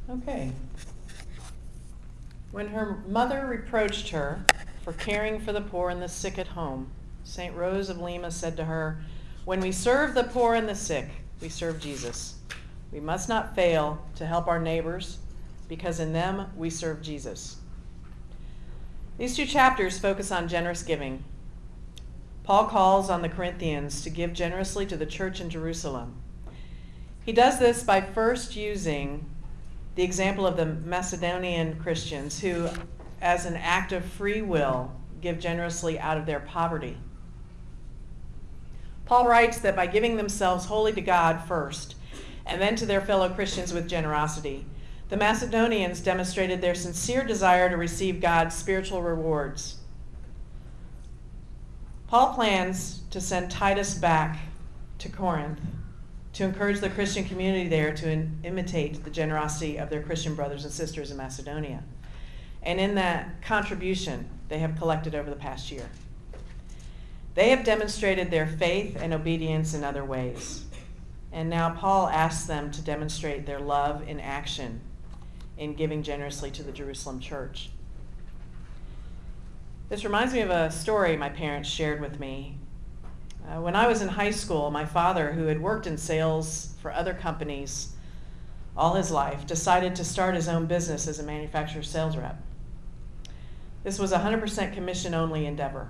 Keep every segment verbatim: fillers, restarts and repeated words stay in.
Okay. When her mother reproached her for caring for the poor and the sick at home, Saint Rose of Lima said to her, "When we serve the poor and the sick, we serve Jesus. We must not fail to help our neighbors, because in them we serve Jesus." These two chapters focus on generous giving. Paul calls on the Corinthians to give generously to the church in Jerusalem. He does this by first using the example of the Macedonian Christians who, as an act of free will, give generously out of their poverty. Paul writes that by giving themselves wholly to God first, and then to their fellow Christians with generosity, the Macedonians demonstrated their sincere desire to receive God's spiritual rewards. Paul plans to send Titus back to Corinth to encourage the Christian community there to in, imitate the generosity of their Christian brothers and sisters in Macedonia. And in that contribution they have collected over the past year, they have demonstrated their faith and obedience in other ways. And now Paul asks them to demonstrate their love in action in giving generously to the Jerusalem church. This reminds me of a story my parents shared with me. Uh, when I was in high school, my father, who had worked in sales for other companies all his life, decided to start his own business as a manufacturer sales rep. This was a one hundred percent commission-only endeavor.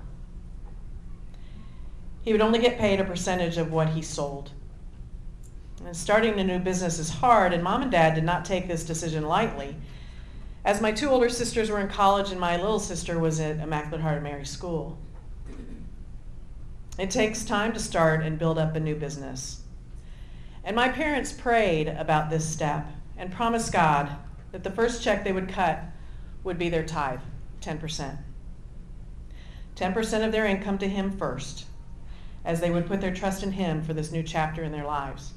He would only get paid a percentage of what he sold. And starting a new business is hard, and Mom and Dad did not take this decision lightly, as my two older sisters were in college and my little sister was at Immaculate Heart of Mary School. It takes time to start and build up a new business. And my parents prayed about this step and promised God that the first check they would cut would be their tithe, ten percent. ten percent of their income to Him first, as they would put their trust in Him for this new chapter in their lives.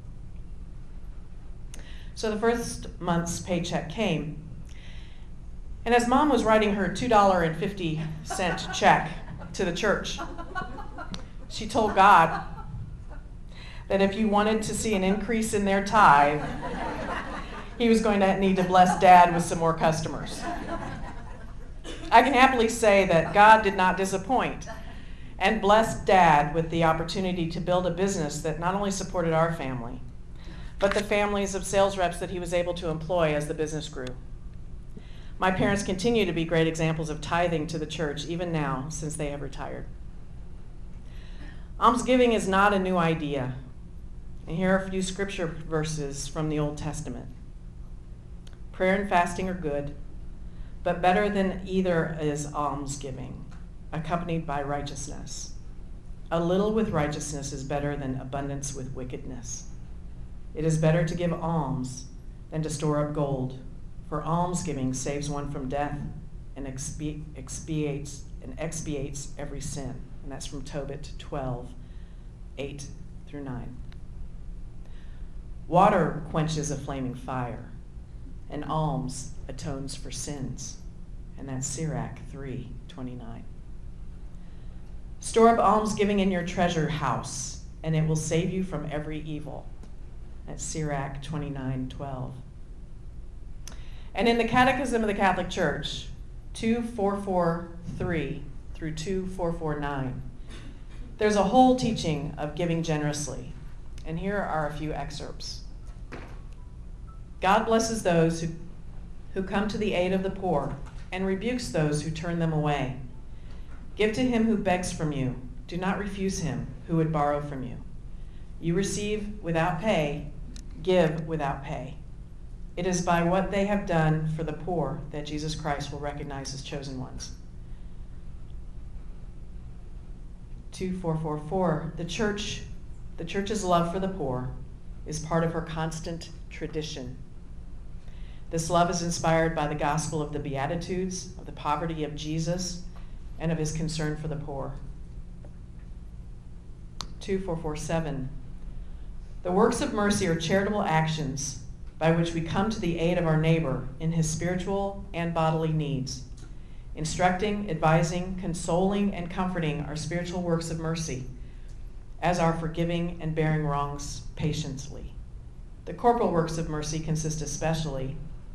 So the first month's paycheck came. And as Mom was writing her two dollars and fifty cent check to the church, she told God that if He wanted to see an increase in their tithe, He was going to need to bless Dad with some more customers. I can happily say that God did not disappoint and blessed Dad with the opportunity to build a business that not only supported our family, but the families of sales reps that he was able to employ as the business grew. My parents continue to be great examples of tithing to the church even now, since they have retired. Almsgiving is not a new idea. And here are a few scripture verses from the Old Testament. Prayer and fasting are good, but better than either is almsgiving, accompanied by righteousness. A little with righteousness is better than abundance with wickedness. It is better to give alms than to store up gold, for almsgiving saves one from death and expi- expiates and expiates every sin. And that's from Tobit twelve, eight through nine. Water quenches a flaming fire, and alms atones for sins. And that's Sirach three, twenty-nine. Store up almsgiving in your treasure house, and it will save you from every evil. That's Sirach twenty-nine, twelve. And in the Catechism of the Catholic Church, two four four three through two four four nine, there's a whole teaching of giving generously. And here are a few excerpts. God blesses those who, who come to the aid of the poor and rebukes those who turn them away. Give to him who begs from you. Do not refuse him who would borrow from you. You receive without pay, give without pay. It is by what they have done for the poor that Jesus Christ will recognize his chosen ones. two four four four, the church, the church's love for the poor is part of her constant tradition. This love is inspired by the gospel of the Beatitudes, of the poverty of Jesus, and of his concern for the poor. two four four seven, the works of mercy are charitable actions by which we come to the aid of our neighbor in his spiritual and bodily needs. Instructing, advising, consoling, and comforting are spiritual works of mercy, as are forgiving and bearing wrongs patiently. The corporal works of mercy consist especially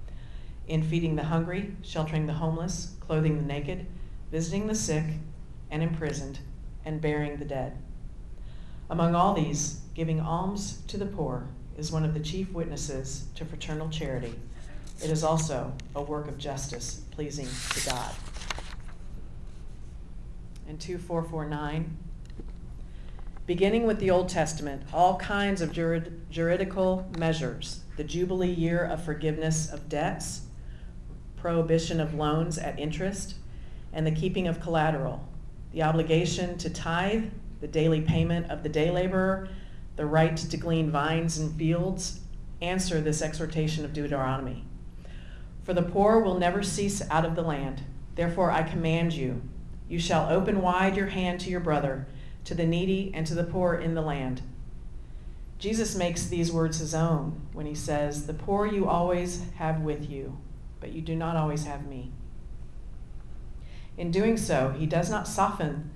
in feeding the hungry, sheltering the homeless, clothing the naked, visiting the sick and imprisoned, and burying the dead. Among all these, giving alms to the poor is one of the chief witnesses to fraternal charity. It is also a work of justice pleasing to God. And two four four nine, beginning with the Old Testament, all kinds of jurid, juridical measures, the Jubilee year of forgiveness of debts, prohibition of loans at interest, and the keeping of collateral, the obligation to tithe, the daily payment of the day laborer, the right to glean vines and fields, answer this exhortation of Deuteronomy. For the poor will never cease out of the land. Therefore I command you, you shall open wide your hand to your brother, to the needy and to the poor in the land. Jesus makes these words his own when he says, the poor you always have with you, but you do not always have me. In doing so, he does not soften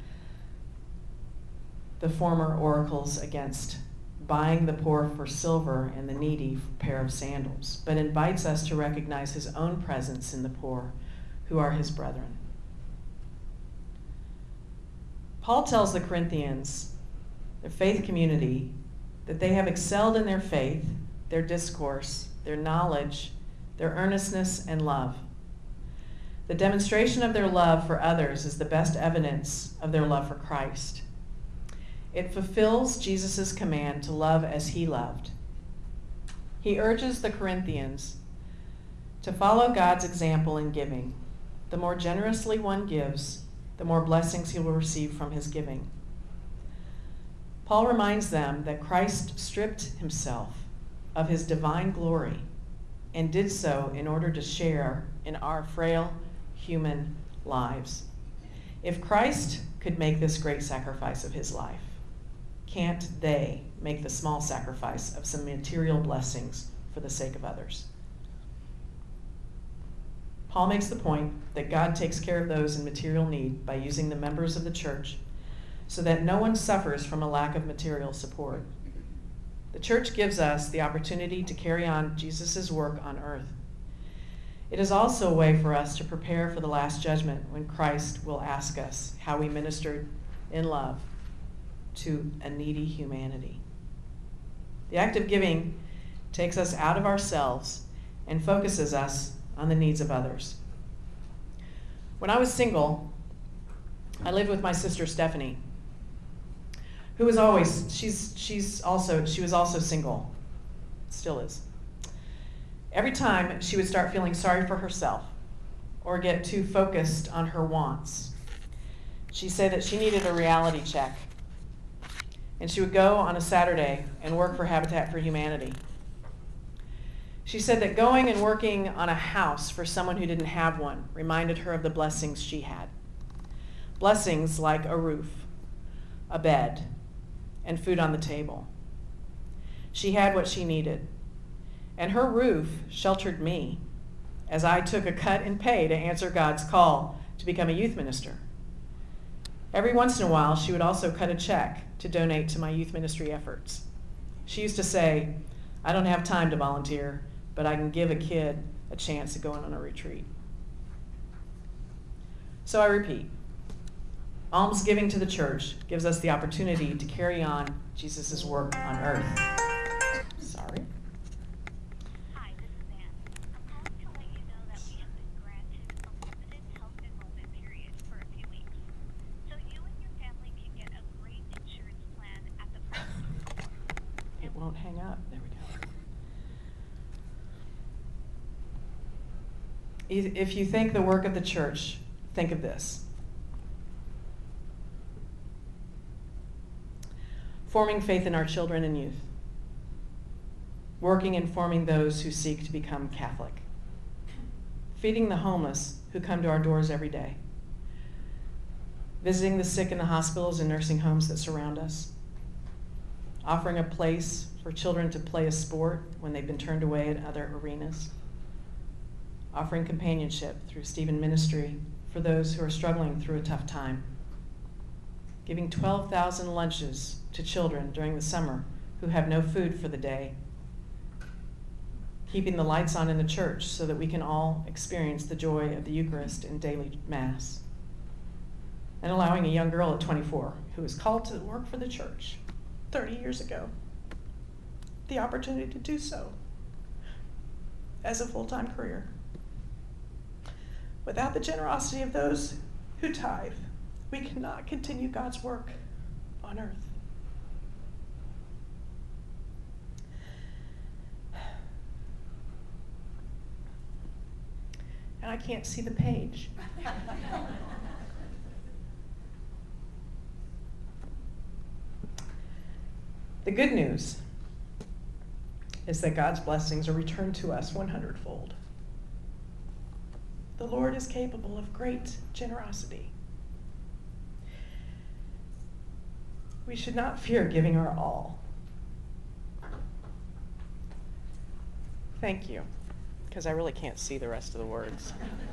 the former oracles against buying the poor for silver and the needy for a pair of sandals, but invites us to recognize his own presence in the poor who are his brethren. Paul tells the Corinthians, their faith community, that they have excelled in their faith, their discourse, their knowledge, their earnestness, and love. The demonstration of their love for others is the best evidence of their love for Christ. It fulfills Jesus' command to love as he loved. He urges the Corinthians to follow God's example in giving. The more generously one gives, the more blessings he will receive from his giving. Paul reminds them that Christ stripped himself of his divine glory and did so in order to share in our frail human lives. If Christ could make this great sacrifice of his life, can't they make the small sacrifice of some material blessings for the sake of others? Paul makes the point that God takes care of those in material need by using the members of the church so that no one suffers from a lack of material support. The church gives us the opportunity to carry on Jesus' work on earth. It is also a way for us to prepare for the last judgment when Christ will ask us how we ministered in love to a needy humanity. The act of giving takes us out of ourselves and focuses us on the needs of others. When I was single, I lived with my sister Stephanie, who was always, she's, she's also, she was also single, still is. Every time she would start feeling sorry for herself or get too focused on her wants, she said that she needed a reality check. And she would go on a Saturday and work for Habitat for Humanity. She said that going and working on a house for someone who didn't have one reminded her of the blessings she had. Blessings like a roof, a bed, and food on the table. She had what she needed. And her roof sheltered me as I took a cut in pay to answer God's call to become a youth minister. Every once in a while, she would also cut a check to donate to my youth ministry efforts. She used to say, I don't have time to volunteer, but I can give a kid a chance to go on a retreat. So I repeat, almsgiving to the church gives us the opportunity to carry on Jesus' work on earth. Sorry. Hi, this is Ann. I'm calling to let you know that we have been granted a limited health enrollment period for a few weeks. So you and your family can get a great insurance plan at the price. It won't hang up. There we go. If you think the work of the church, think of this. Forming faith in our children and youth. Working and forming those who seek to become Catholic. Feeding the homeless who come to our doors every day. Visiting the sick in the hospitals and nursing homes that surround us. Offering a place for children to play a sport when they've been turned away at other arenas. Offering companionship through Stephen Ministry for those who are struggling through a tough time. Giving twelve thousand lunches to children during the summer who have no food for the day. keeping the lights on in the church so that we can all experience the joy of the Eucharist in daily Mass, and allowing a young girl at twenty-four who was called to work for the church thirty years ago the opportunity to do so as a full-time career. Without the generosity of those who tithe, we cannot continue God's work on earth. And I can't see the page. The good news is that God's blessings are returned to us one hundredfold. The Lord is capable of great generosity. We should not fear giving our all. Thank you, because I really can't see the rest of the words.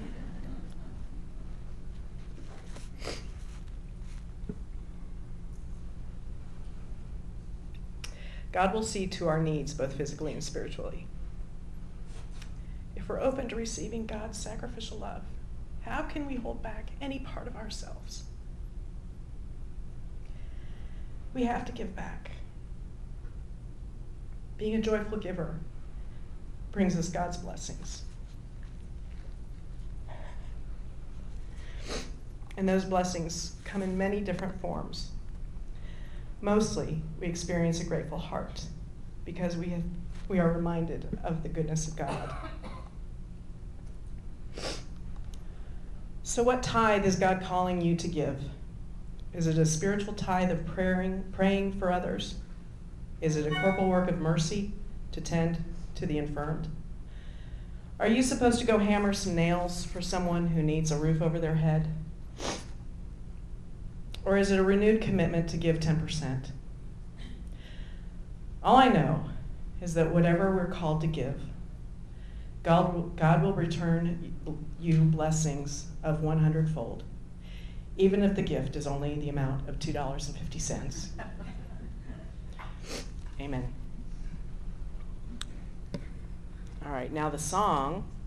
God will see to our needs, both physically and spiritually. If we're open to receiving God's sacrificial love, how can we hold back any part of ourselves? We have to give back. Being a joyful giver brings us God's blessings. And those blessings come in many different forms. Mostly, we experience a grateful heart because we, have, we are reminded of the goodness of God. So what tithe is God calling you to give? Is it a spiritual tithe of praying, praying for others? Is it a corporal work of mercy to tend to the infirmed? Are you supposed to go hammer some nails for someone who needs a roof over their head? Or is it a renewed commitment to give ten percent? All I know is that whatever we're called to give, God will, God will return you blessings of one hundredfold, even if the gift is only the amount of two dollars and fifty cents. Amen. All right, now the song